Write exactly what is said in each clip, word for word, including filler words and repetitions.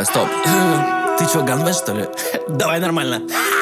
Э, стоп. Ты чё, ганвест, что ли? Давай нормально.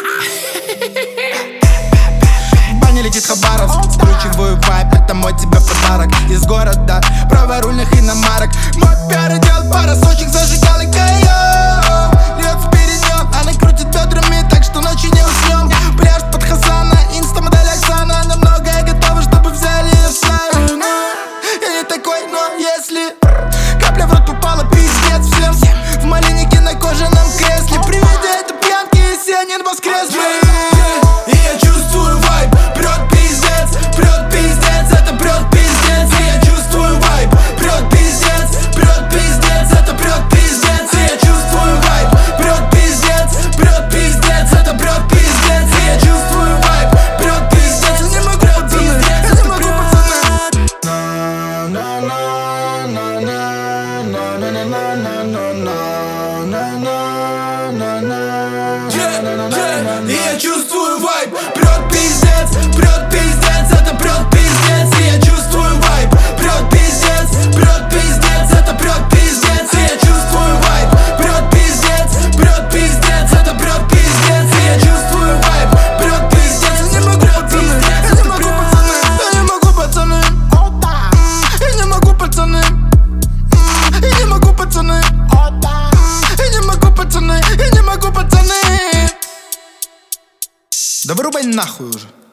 Баня летит Хабаровск, ключевой вайб, это мой тебе подарок. Из города, праворульных иномарок. Мой пиар идет, пара сочек зажигалок. Льет вперед, она крутит бедрами, так что ночью не уснем. Пляж под Хасана, инста-модель Оксана. На многое готова, чтобы взяли ее в сауну. Я не такой, но если капля в рот попала, пиздец всем. В малинике на кожаном кресле. При виде этой пьянки есенин воскресный. И я чувствую вайб, прет пиздец, прет пиздец, это прет пиздец. И я чувствую вайб, прет пиздец, прет пиздец, это прет пиздец. И я чувствую вайб, прет пиздец, прет пиздец, это прет пиздец. И я чувствую вайб, прет пиздец. Я не могу, пацаны, я не могу, пацаны. И я чувствую вайб, прет пиздец, прет пиздец, это прет пиздец. И я чувствую вайб, прет пиздец, прет пиздец, это прет пиздец. И я чувствую вайб, прет пиздец, прет пиздец, это прет пиздец. И я чувствую вайб, прет пиздец. Я не могу, пацаны, я не могу, пацаны. Я не могу, пацаны. Я не могу, пацаны. Я не могу, пацаны. Я не могу, пацаны. Да вырубай нахуй уже.